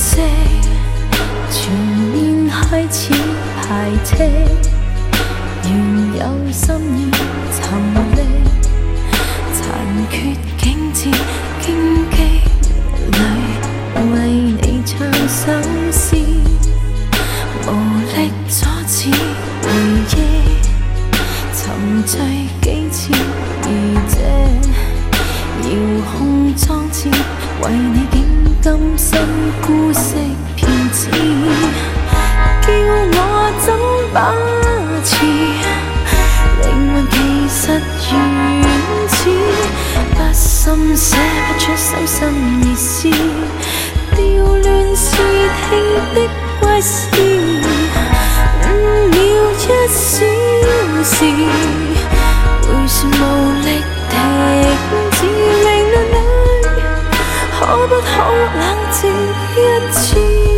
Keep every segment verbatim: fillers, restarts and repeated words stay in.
色，全面开始排斥，原有心意沉溺，残缺景致荆棘里，为你唱首诗，无力阻止回忆，沉醉几次，而这遥控装置为你点甘心姑息骗子，叫我怎把持？灵魂其实原始，不心写不出手心意思，调乱视听的归事，五秒一小时，回旋无力停止，令眼泪可不可冷静一次？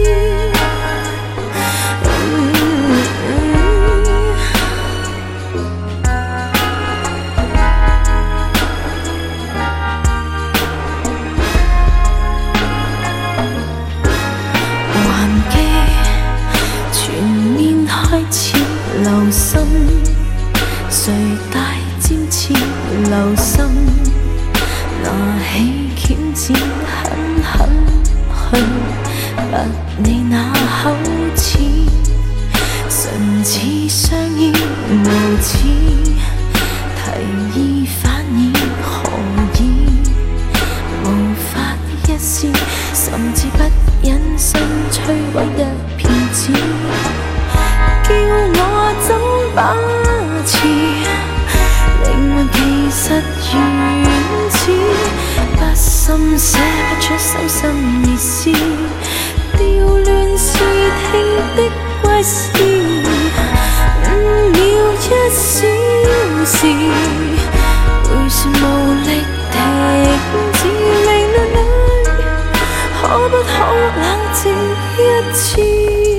还記全面開始留心，誰帶尖刺留心？拿起鉗剪狠狠去拔你那口齒，唇似相依無恥，提議反議何以？無法一試，甚至不忍心摧毀一片紙，叫我怎把持？靈魂其實原始，不心寫不出手心意思，調亂視聽的歸事，五秒一小時，回旋無力停止，令眼淚可不可冷靜一次？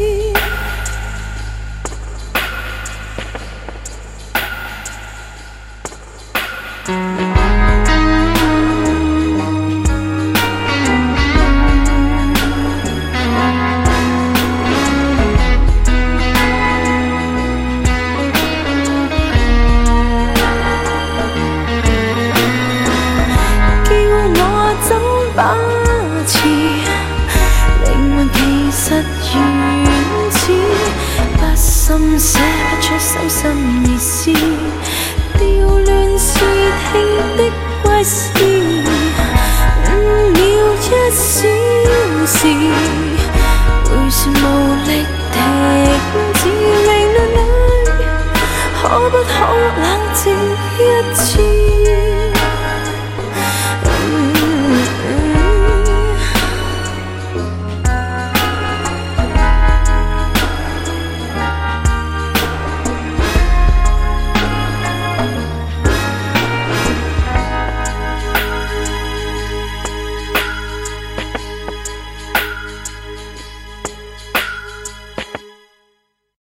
把持，靈魂其實原始，不心寫不出手心意思，調亂視聽的歸事，五秒一小時，回旋無力停止，令眼淚可不可冷靜一次？